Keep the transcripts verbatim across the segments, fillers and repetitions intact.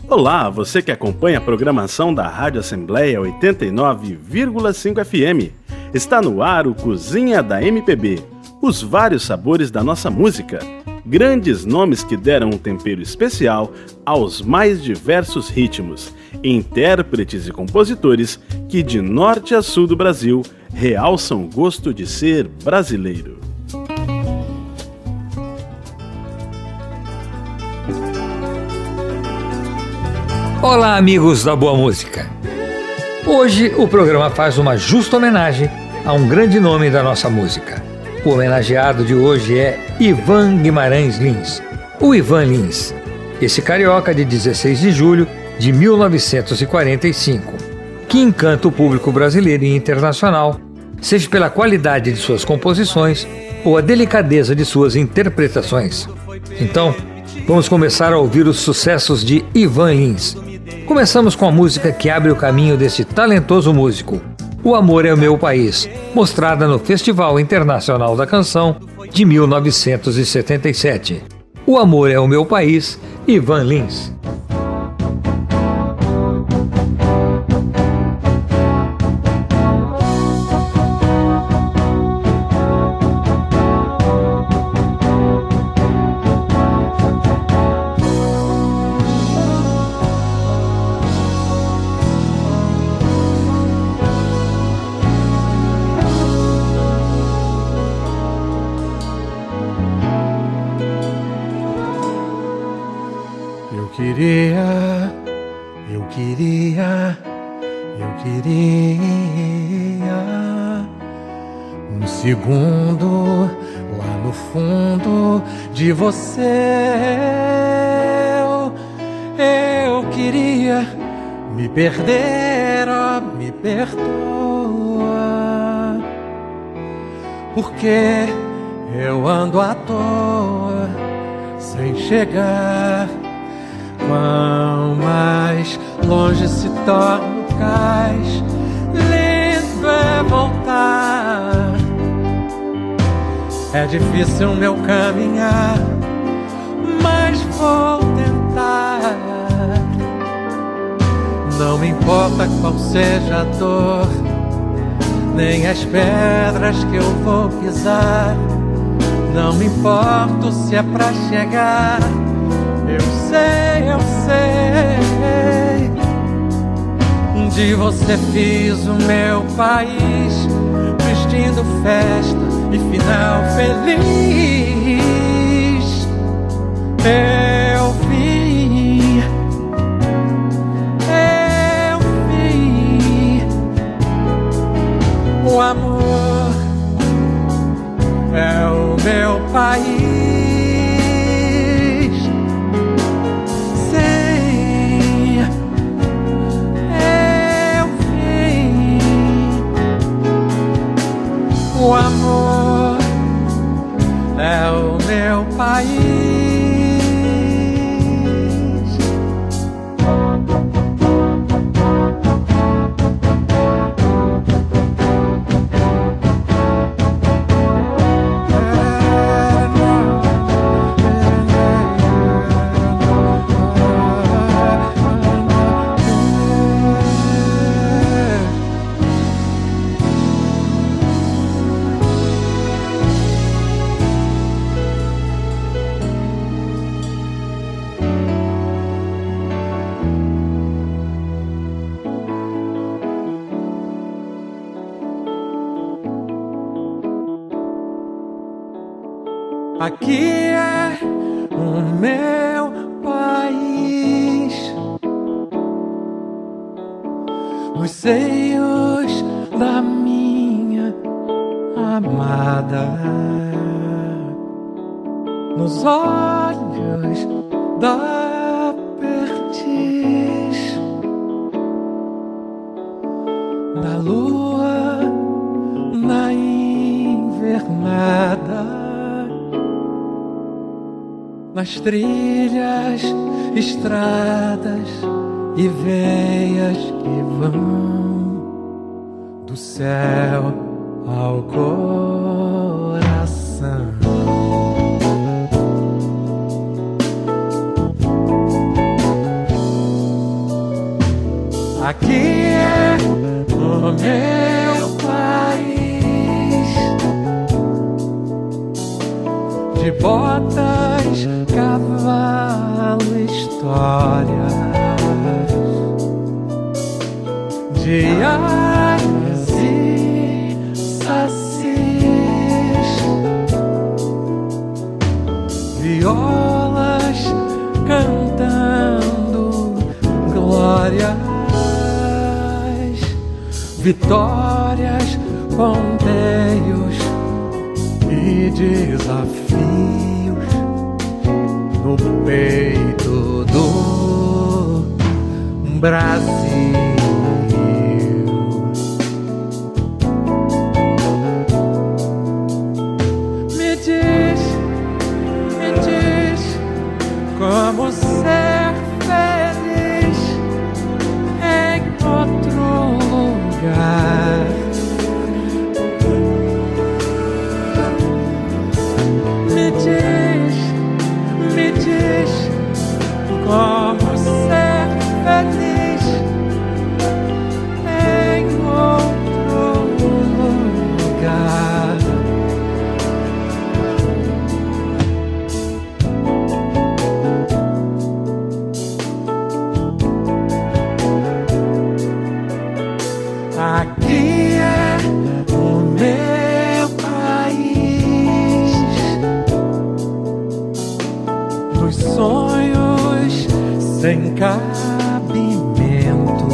Olá, você que acompanha a programação da Rádio Assembleia oitenta e nove vírgula cinco F M. Está no ar o Cozinha da M P B, os vários sabores da nossa música. Grandes nomes que deram um tempero especial aos mais diversos ritmos, intérpretes e compositores que de norte a sul do Brasil realçam o gosto de ser brasileiro. Olá, amigos da boa música. Hoje o programa faz uma justa homenagem a um grande nome da nossa música. O homenageado de hoje é Ivan Guimarães Lins, o Ivan Lins, esse carioca de dezesseis de julho de mil novecentos e quarenta e cinco, que encanta o público brasileiro e internacional, seja pela qualidade de suas composições ou a delicadeza de suas interpretações. Então, vamos começar a ouvir os sucessos de Ivan Lins. Começamos com a música que abre o caminho desse talentoso músico, O Amor é o Meu País, mostrada no Festival Internacional da Canção de mil novecentos e setenta e sete. O Amor é o Meu País, Ivan Lins. queria, eu queria, eu queria um segundo lá no fundo de você. Eu, eu queria me perder, oh, me perdoa, porque eu ando à toa sem chegar. Quanto mais longe se torna o cais, lindo é voltar. É difícil meu caminhar, mas vou tentar. Não me importa qual seja a dor, nem as pedras que eu vou pisar. Não me importo se é pra chegar. Eu sei, eu sei, de você fiz o meu país, vestindo festa e final feliz. Eu vi, eu vi, o amor é o meu país. O amor é o meu país. Aqui é o meu país, nos seios da minha amada, nos olhos da perdiz, na lua, na invernada, nas trilhas, estradas e veias que vão do céu ao coração. Aqui é o meu país, de botas, cavalo, histórias, de ares e sacis, violas cantando glórias, vitórias, ponteios e desafios no peito do Brasil. Me diz, me diz como ser feliz em outro lugar. Me diz, me diz como ser feliz em outro lugar. Aqui é o meu país, dos sonhos sem cabimento.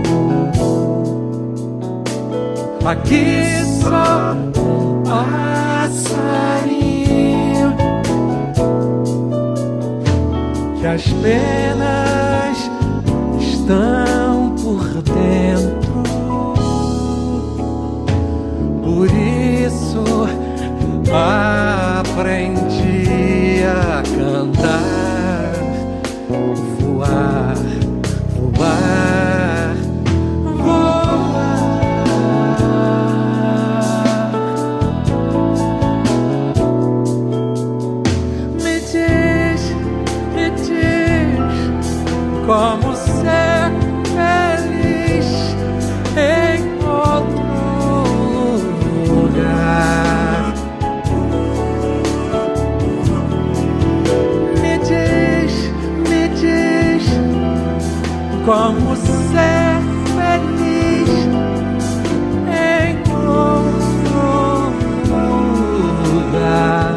Aqui só um passarinho que as penas estão por dentro. Por isso aprendi a cantar, voar, voar, voar. Me diz, me diz como ser feliz em outro lugar. Me diz, me diz como ser feliz em outro lugar.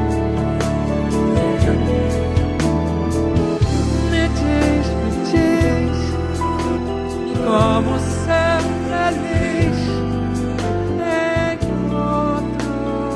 Me diz, me diz como ser feliz em outro,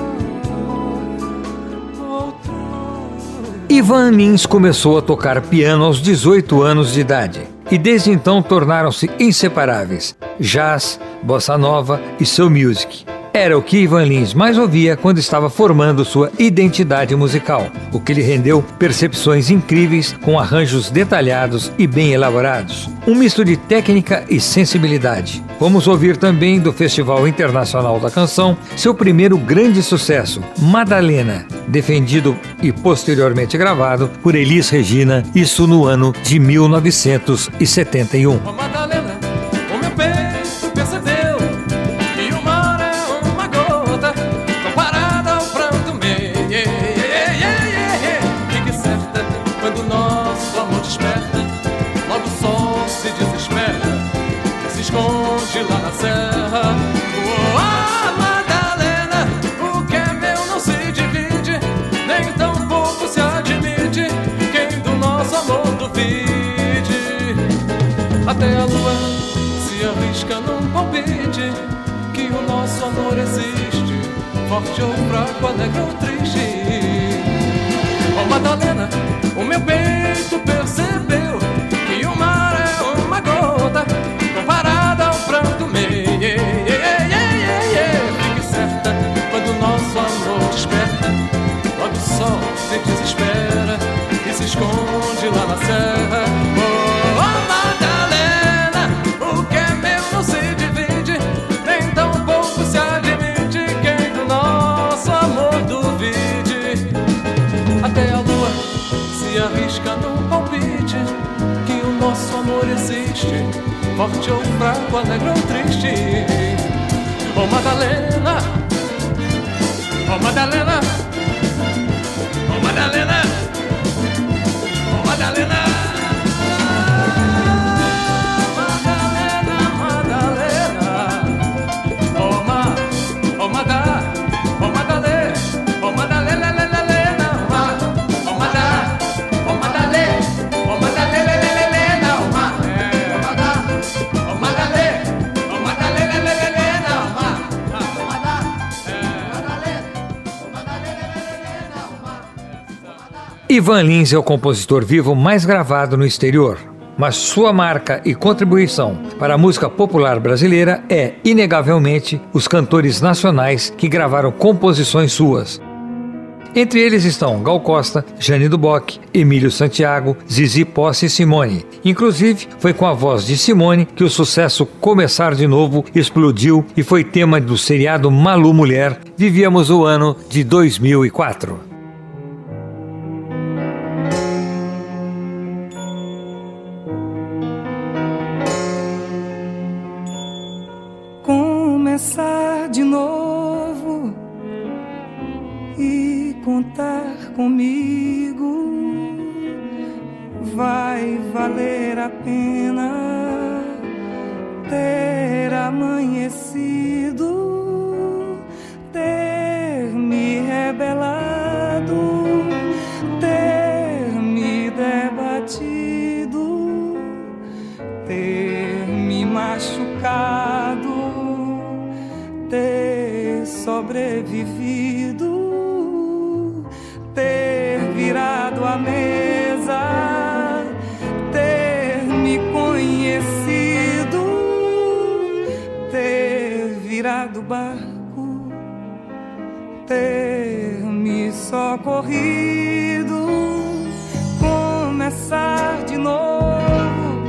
outro lugar. Ivan Lins começou a tocar piano aos dezoito anos de idade e desde então tornaram-se inseparáveis: jazz, bossa nova e soul music. Era o que Ivan Lins mais ouvia quando estava formando sua identidade musical, o que lhe rendeu percepções incríveis com arranjos detalhados e bem elaborados. Um misto de técnica e sensibilidade. Vamos ouvir também do Festival Internacional da Canção seu primeiro grande sucesso, Madalena, defendido e posteriormente gravado por Elis Regina, isso no ano de mil novecentos e setenta e um. Oh, Madalena, o meu peito percebeu que o mar é uma gota comparada ao pranto meu. Yeah, yeah, yeah, yeah, yeah. Fique certa, quando nosso amor desperta, logo o sol se desespera, se esconde lá na serra. Oh, ah, Madalena, o que é meu não se divide, nem tão pouco se admite, quem do nosso amor duvide. Até a lua se arrisca num palpite, que o nosso amor existe, forte ou fraco, alegre ou triste. Oh, Madalena, o meu peito percebeu que o mar é uma gota comparada ao pranto meu. Yeah, yeah, yeah, yeah, yeah. Fique certa, quando o nosso amor desperta, logo o sol se desespera e se esconde lá na serra. Oh, oh, Madalena, o que é meu não se divide, nem tão pouco se admite, quem do nosso amor duvide. Até a lua se arrisca num palpite, que o nosso amor existe, forte ou fraco, alegre ou triste. Oh Madalena, oh Madalena, oh Madalena, oh Madalena. Ivan Lins é o compositor vivo mais gravado no exterior, mas sua marca e contribuição para a música popular brasileira é, inegavelmente, os cantores nacionais que gravaram composições suas. Entre eles estão Gal Costa, Jane do Bock, Emílio Santiago, Zizi Posse e Simone. Inclusive, foi com a voz de Simone que o sucesso Começar de Novo explodiu e foi tema do seriado Malu Mulher. Vivíamos o ano de dois mil e quatro. Começar de novo e contar comigo vai valer a pena ter amanhecido, ter me rebelado, ter me debatido, ter me machucado, ter sobrevivido, ter virado a mesa, ter me conhecido, ter virado o barco, ter me socorrido, começar de novo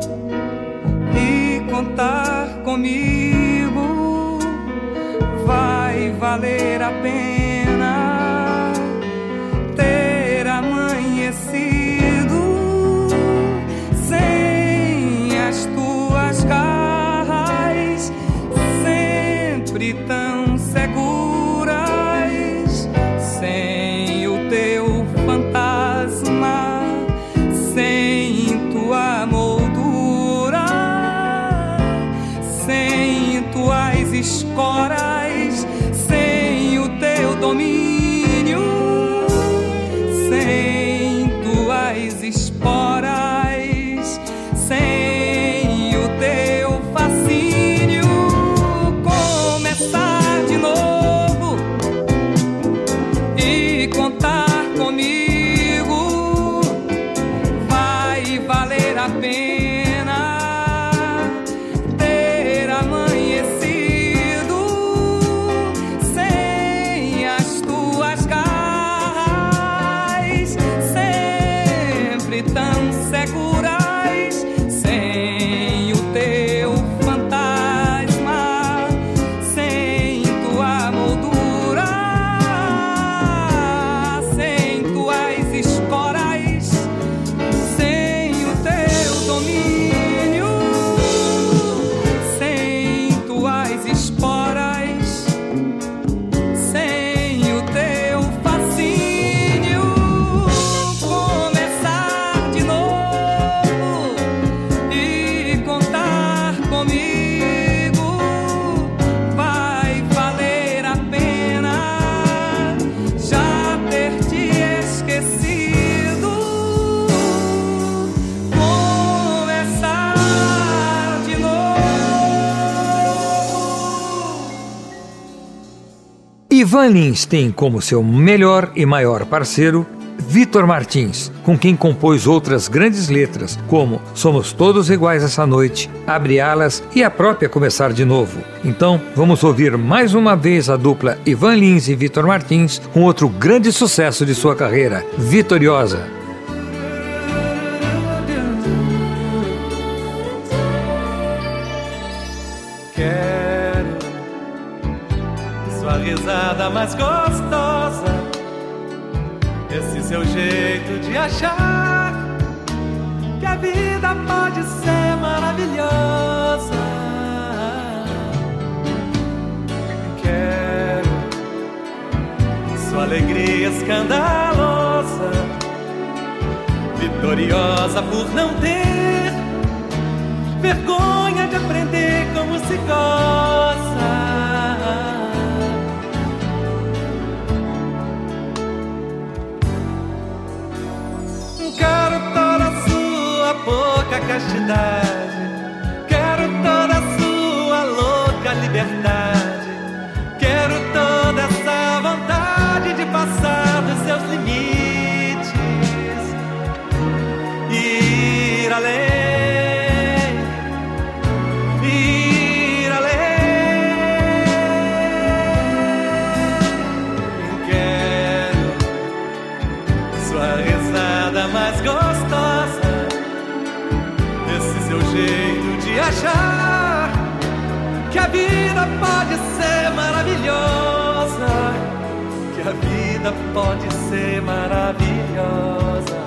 e contar comigo vai valer a pena ter amanhecido sem as tuas garras, sempre tão seguras, sem o teu fantasma, sem tua moldura, sem tuas escoras, domínio, sem tuas esporas, sem o teu fascínio. Começar de novo e contar comigo vai valer a pena ter amanhecido tão seguras, sem o teu fantasma, sem tua moldura, sem tuas esporas, sem o teu domínio, sem tuas esporas, sem o teu fascínio. Começar de novo e contar comigo vai valer a pena já ter te esquecido. Começar de novo. Ivan Lins tem como seu melhor e maior parceiro Vitor Martins, com quem compôs outras grandes letras, como Somos Todos Iguais Essa Noite, Abre Alas e a própria Começar de Novo. Então, vamos ouvir mais uma vez a dupla Ivan Lins e Vitor Martins com outro grande sucesso de sua carreira, Vitoriosa. Quero sua risada mais gostosa, esse seu jeito de achar que a vida pode maravilhosa. Quero sua alegria escandalosa, vitoriosa por não ter vergonha de aprender como se goza. Quero toda a sua pouca castidade, quero toda a sua louca liberdade, quero toda essa vontade de passar dos seus limites e ir além, ir além. Quero sua risada mais gostosa, esse seu jeito de achar que a vida pode ser maravilhosa, que a vida pode ser maravilhosa.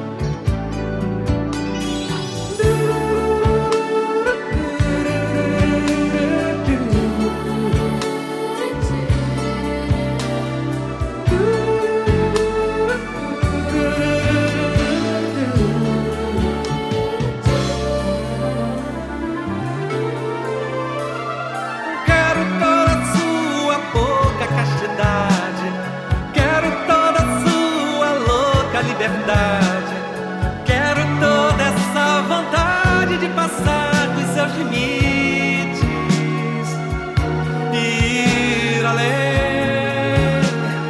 Quero toda essa vontade de passar dos seus limites e ir além,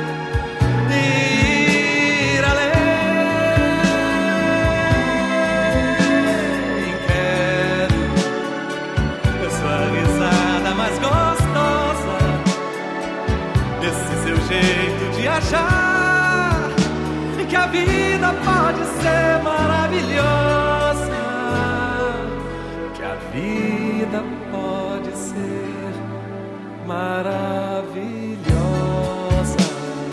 ir além. Quero a sua risada mais gostosa, esse seu jeito de achar que a vida pode ser maravilhosa, que a vida pode ser maravilhosa.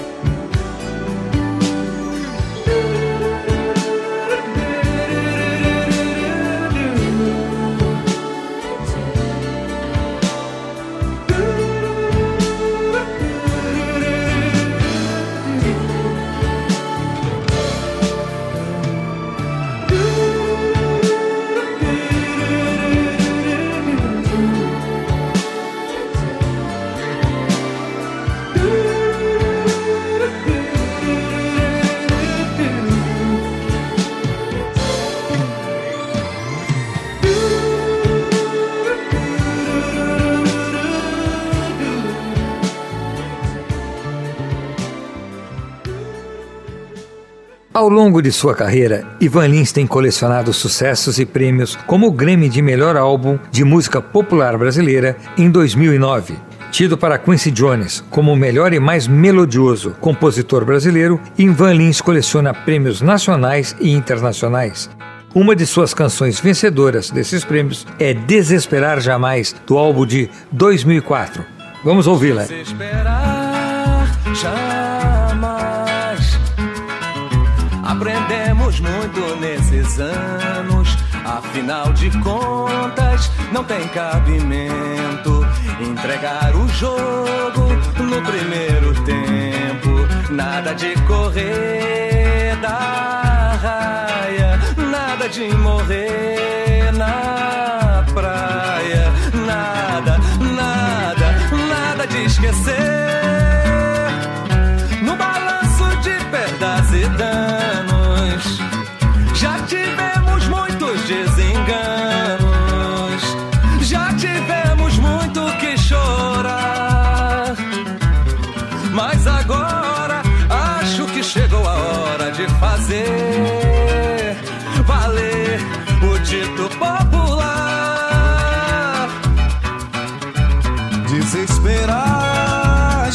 Ao longo de sua carreira, Ivan Lins tem colecionado sucessos e prêmios como o Grammy de Melhor Álbum de Música Popular Brasileira em dois mil e nove. Tido para Quincy Jones como o melhor e mais melodioso compositor brasileiro, Ivan Lins coleciona prêmios nacionais e internacionais. Uma de suas canções vencedoras desses prêmios é Desesperar Jamais, do álbum de dois mil e quatro. Vamos ouvi-la. Desesperar jamais. Aprendemos muito nesses anos, afinal de contas não tem cabimento entregar o jogo no primeiro tempo. Nada de correr da raia, nada de morrer na praia, nada, nada, nada de esquecer no balanço de perdas e danos. Já tivemos muitos desenganos, já tivemos muito que chorar, mas agora acho que chegou a hora de fazer valer o dito popular. Desesperar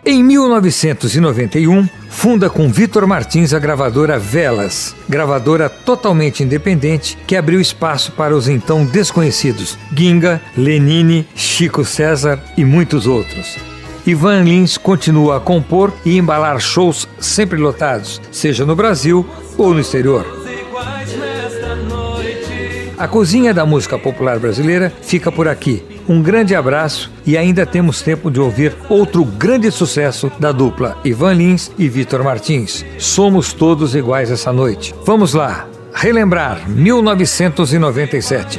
Em mil novecentos e noventa e um, funda com Vitor Martins a gravadora Velas, gravadora totalmente independente que abriu espaço para os então desconhecidos Ginga, Lenine, Chico César e muitos outros. Ivan Lins continua a compor e embalar shows sempre lotados, seja no Brasil ou no exterior. A cozinha da música popular brasileira fica por aqui. Um grande abraço e ainda temos tempo de ouvir outro grande sucesso da dupla Ivan Lins e Vitor Martins. Somos todos iguais essa noite. Vamos lá, relembrar mil novecentos e noventa e sete.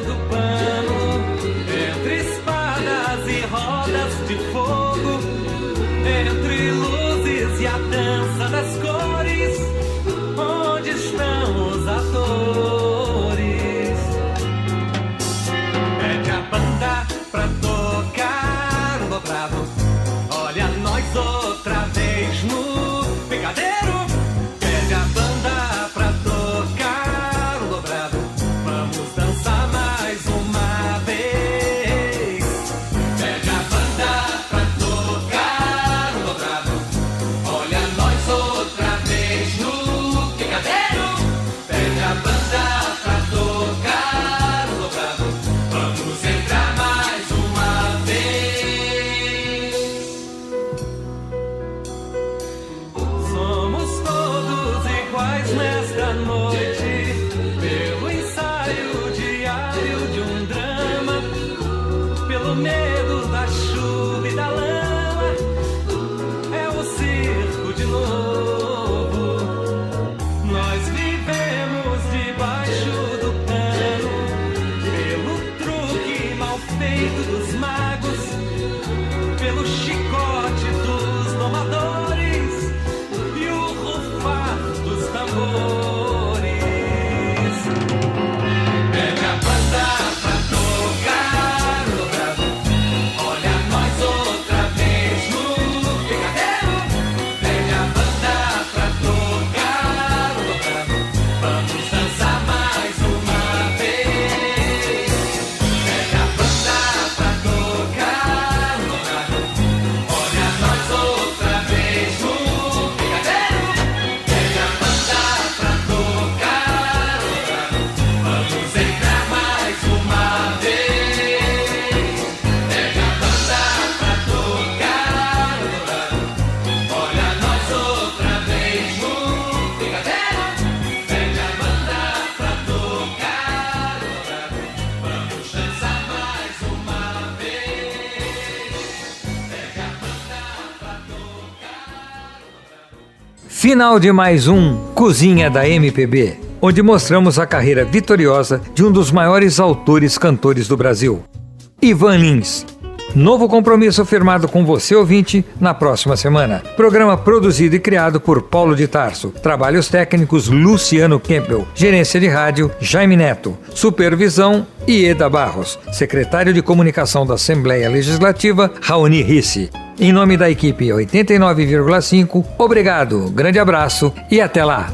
Final de mais um Cozinha da M P B, onde mostramos a carreira vitoriosa de um dos maiores autores-cantores do Brasil, Ivan Lins. Novo compromisso firmado com você, ouvinte, na próxima semana. Programa produzido e criado por Paulo de Tarso. Trabalhos técnicos Luciano Campbell. Gerência de rádio Jaime Neto. Supervisão Ieda Barros. Secretário de Comunicação da Assembleia Legislativa Raoni Risse. Em nome da equipe oitenta e nove vírgula cinco, obrigado, grande abraço e até lá.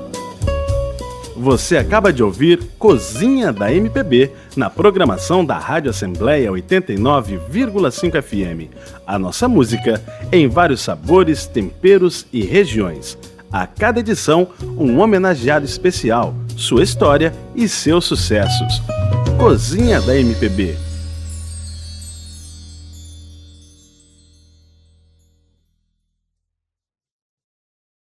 Você acaba de ouvir Cozinha da M P B na programação da Rádio Assembleia oitenta e nove vírgula cinco F M. A nossa música em vários sabores, temperos e regiões. A cada edição, um homenageado especial, sua história e seus sucessos. Cozinha da M P B.